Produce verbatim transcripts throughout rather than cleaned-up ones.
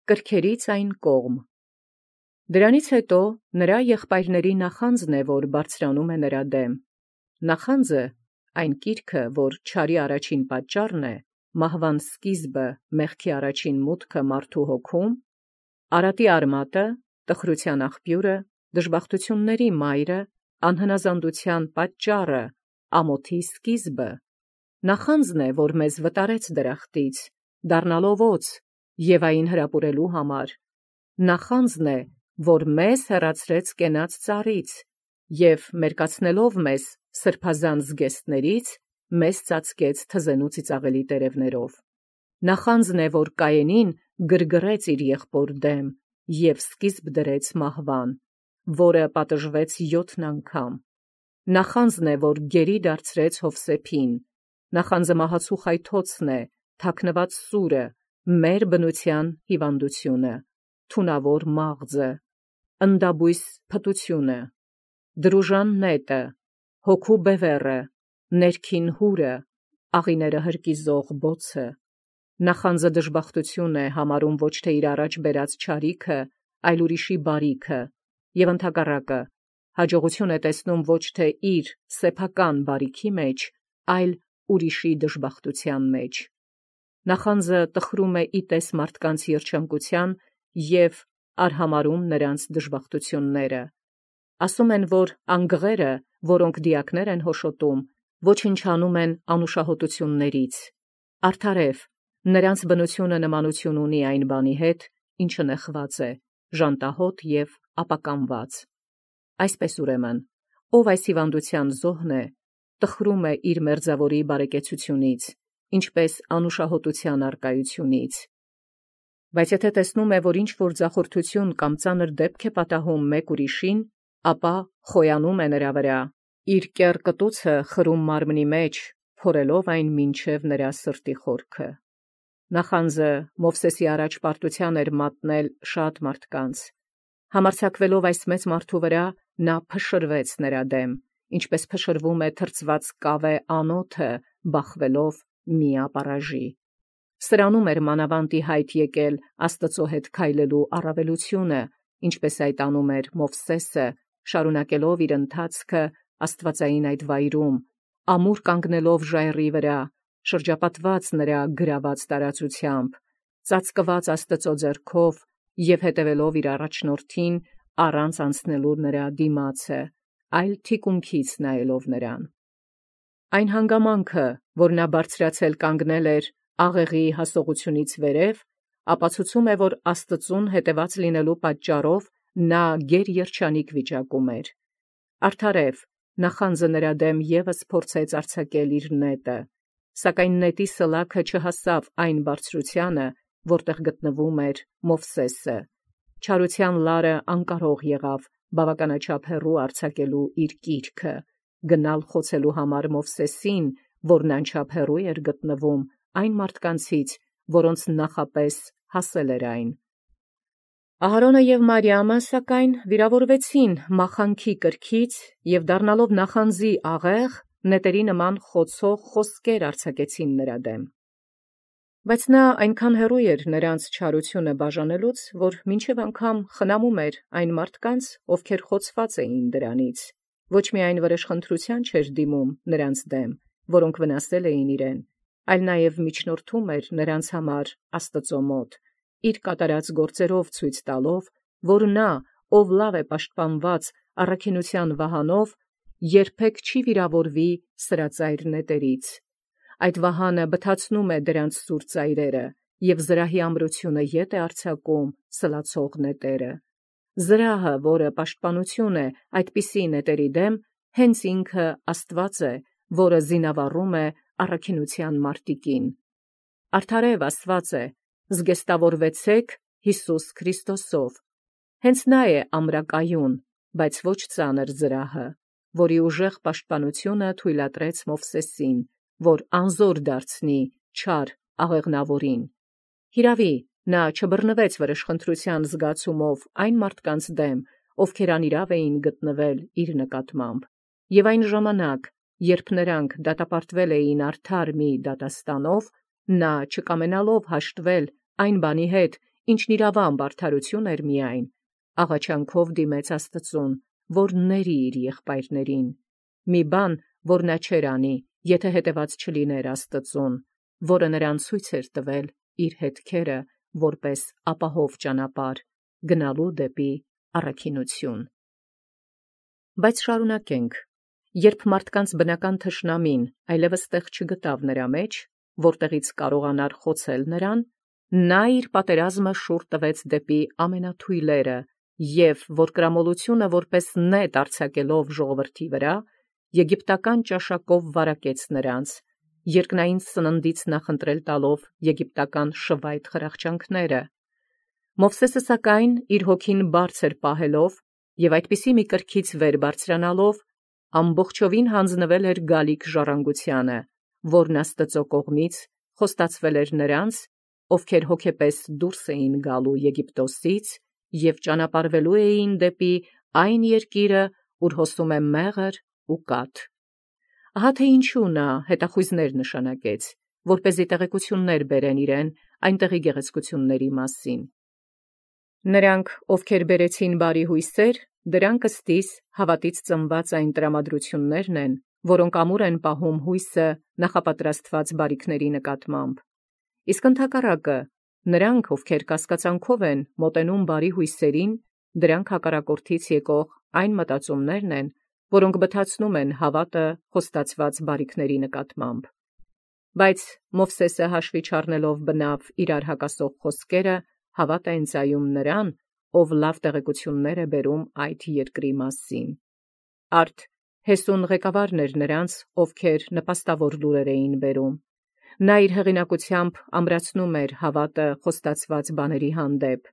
կրքերից այն կողմ։ Դրանից հետո նրա եղբայրների նախանձն է, որ բարձրանում է նրա դեմ։ Նախանձը, այն կիրքը, որ չարի առաջին պատճառն է, մահվան սկիզբը, մեղքի առաջին մուտքը մարդու հոգում, արատի արմատը, տխրության աղբյուրը, դժբախտությունների մայրը, անհնազանդության պատճառը, ամոթի սկիզբը, նախանձն է, որ մեզ վտարեց դրախտից, դառնալով օձ Եվային հրապուրելու համար, նախանձն է, որ մեզ հեռացրեց կենաց ծառից և մերկացնելով մեզ սրբազան զգեստներից, մեզ ծածկեց թզենու ծիծաղելի տերևներով, նախանձն է, որ Կայենին գրգռեց իր եղբոր դեմ և սկիզբ դրեց մահվան, որը պատժվեց յոթն անգամ, նախանձն է, որ գերի դարձրեց Հովսեփին, նախանձը մահացու խայթոցն է, թաքնված սուրը, մեր բնության հիվանդությունը, թունավոր մաղձը, ընդաբույս փտությունը, դրուժան նետը, հոգու բևեռը, ներքին հուրը, աղիները հրկիզող բոցը, նախանձը դժբախտություն է համարում ոչ թե իր առաջ բերած չարիքը, այլ ուրիշի բարիքը, և ընդհակառակը, հաջողություն է տեսնում ոչ թե իր սեփական բարիքի մեջ, այլ ուրիշի դժբախտության մեջ։ Նախանձը տխրում է իտես մարդկանց երջանկության և արհամարում նրանց դժբախտությունները։ Ասում են, որ անգղերը, որոնք դիակներ են հոշոտում, ոչնչանում են անուշահոտություններից։ Արդարև, նրանց բնությունը նմանություն ունի այն բանի հետ, ինչը նեղված է, ժանտահոտ և ապականված։ Այսպես ուրեմն, ով այս հիվանդության զոհն է, տխրում է իր մերձավորի բարեկեցությունից, ինչպես անուշահոտության արկայությունից։ Բայց եթե տեսնում է, որ ինչ-որ ձախորդություն կամ ծանր դեպք է պատահում մեկ ուրիշին, ապա խոյանում է նրա վրա, իր կեռ կտուցը խրում մարմնի մեջ, փորելով այն մինչև նրա սրտի խորքը։ Նախանձը Մովսեսի առաջ պարտության էր մատնել շատ մարդկանց։ Համարձակվելով այս մեծ մարդու վրա, նա փշրվեց նրա դեմ, ինչպես փշրվում է թրծված կավե անոթը, բախվելով միապարաժի։ Սրանում էր մանավանդ ի հայտ եկել Աստծո հետ քայլելու առավելությունը, ինչպես այդ անում էր Մովսեսը, շարունակելով իր ընթացքը աստվածային այդ վայրում, ամուր կանգնելով ժայռի վրա, շրջապատված նրա գրաված տարածությամբ, ծածկված Աստծո ձեռքով և հետևելով իր առաջնորդին, առանց անցնելու նրա դիմացը, այլ թիկունքից նայելով նրան։ Այն հանգամանքը, որ նա բարձրացել կանգնել էր աղեղի հասողությունից վերև, ապացուցում է, որ Աստծուն հետևած լինելու պատճառով նա գերերջանիկ վիճակում էր։ Արդարև, նախանձը նրա դեմ ևս փորձեց արձակել իր նետը, սակայն նետի սլաքը չհասավ այն բարձրությանը, որտեղ գտնվում էր Մովսեսը։ Չարության լարը անկարող եղավ բավականաչափ հեռու արձակելու իր կիրքը, գնալ խոցելու համար Մովսեսին, որն անչափ հեռու էր գտնվում այն մարդկանցից, որոնց նախապես հասել էր այն։ Ահարոնը և Մարիամը, սակայն, վիրավորվեցին մախանքի կրքից և դառնալով նախանձի աղեղ, նետերի նման խոցող խոսքեր արձակեցին նրա դեմ։ Բայց նա այնքան հեռու էր նրանց չարությունը բաժանելուց, որ մինչև անգամ խնամում էր այն մարդկանց, ովքեր խոցված էին դրանից, ոչ միայն վրեժխնդրության չէր դիմում նրանց դեմ, որոնք վնասել էին իրեն, այլ նաև միջնորդում էր նրանց համար Աստծո մոտ, իր կատարած գործերով ցույց տալով, որ նա, ով լավ է պաշտպանված առաքինության վահանով, երբեք չի վիրավորվի սրածայր նետերից։ Այդ վահանը բթացնում է դրանց սուր ծայրերը, և զրահի ամրությունը ետ է արձակում սլացող նետերը։ Զրահը, որը պաշտպանություն է այդպիսի նետերի դեմ, հենց ինքը Աստված է, որը զինավառում է առաքինության մարտիկին։ Արդարև Աստված է, զգեստավորվեցեք Հիսուս Քրիստոսով։ Հենց նա է ամրակայուն, բայց ոչ ծանր զրահը, որի ուժեղ պաշտպանությունը թույլատրեց Մովսեսին, որ անզոր դարձնի չար աղեղնավորին։ Հիրավի, նա չբռնվեց վրեժխնդրության զգացումով այն մարդկանց դեմ, ովքեր անիրավ էին գտնվել իր նկատմամբ, և այն ժամանակ, երբ նրանք դատապարտվել էին արդար մի դատաստանով, նա չկամենալով հաշտվել այն բանի հետ, ինչն իրավամբ արդարություն էր միայն, աղաչանքով դիմեց Աստծուն, որ ների իր եղբայրներին, մի բան, որ նա չէր անի, եթե հետևած չլիներ Աստծուն, որը նրան ցույց էր տվել իր հետքերը, որպես ապահով ճանապարհ գնալու դեպի առաքինություն։ Բայց շարունակենք, երբ մարդկանց բնական թշնամին այլևս տեղ չգտավ նրա մեջ, որտեղից կարողանար խոցել նրան, նա իր պատերազմը շուռ տվեց դեպի ամենաթույլերը և որկրամոլությունը որպես նետ արձակելով ժողովրդի վրա, եգիպտական ճաշակով վարակեց նրանց, երկնային սննդից նախընտրել տալով եգիպտական շվայտ խրախճանքները։ Մովսեսը սակայն իր հոգին բարձր պահելով և այդպիսի մի կրքից վեր բարձրանալով, ամբողջովին հանձնվել էր գալիք ժառանգությանը, որն Աստծո կողմից խոստացվել էր նրանց, ովքեր հոգեպես դուրս էին գալու Եգիպտոսից և ճանապարհվելու էին դեպի այն երկիրը, ուր հոսում է մեղր ու կաթ։ Ահա թե ինչու նա հետախույզներ նշանակեց, որպեսզի տեղեկություններ բերեն իրեն այնտեղի գեղեցկությունների մասին։ Նրանք, ովքեր բերեցին բարի հույսեր, դրանք ըստիս հավատից ծնված այն տրամադրություններն են, որոնք ամուր են պահում հույսը նախապատրաստված բարիքների նկատմամբ։ Իսկ ընդհակառակը, նրանք, ովքեր կասկածանքով են մոտենում բարի հույսերին, դրանք հակառակորդից եկող այն մտածումներն են, որոնք բթացնում են հավատը խոստացված բարիքների նկատմամբ։ Բայց Մովսեսը հաշվի չառնելով բնավ իրար հակասող խոսքերը, հավատ է ընծայում նրան, ով լավ տեղեկություններ է բերում այդ երկրի մասին։ Արդ Հեսուն ղեկավարն էր նրանց, ովքեր նպաստավոր լուրեր էին բերում։ Նա իր հեղինակությամբ ամրացնում էր հավատը խոստացված բաների հանդեպ։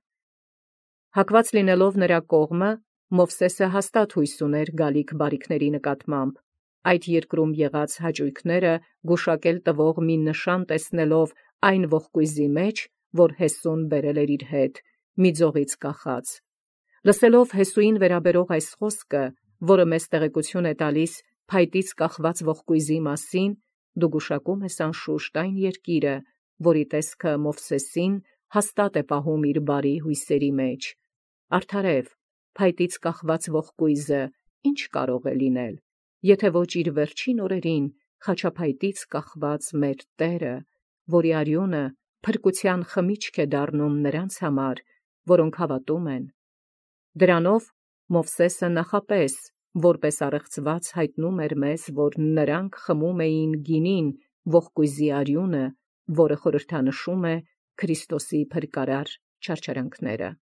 Հակված լինելով նրա կողմը, Մովսեսը հաստատ հույս ուներ գալիք բարիքների նկատմամբ, այդ երկրում եղած հաճույքները գուշակել տվող մի նշան տեսնելով այն ողկույզի մեջ, որ Հեսուն բերել էր իր հետ, մի ձողից կախած։ Լսելով Հեսուին վերաբերող այս խոսքը, որը մեզ տեղեկություն է տալիս փայտից կախված ողկույզի մասին, դու գուշակում ես անշուշտ այն երկիրը, որի տեսքը Մովսեսին հաստատ է պահում իր բարի հույսերի մեջ։ Արդարև, փայտից կախված ողկույզը ի՞նչ կարող է լինել, եթե ոչ իր վերջին օրերին խաչափայտից կախված մեր Տերը, որի արյունը փրկության խմիչք է դառնում նրանց համար, որոնք հավատում են։ Դրանով Մովսեսը նախապես, որպես առեղծված հայտնում էր մեզ, որ նրանք խմում էին գինին ողկույզի արյունը, որը խորհրդանշում է Քրիստոսի փրկարար չարչարանքները։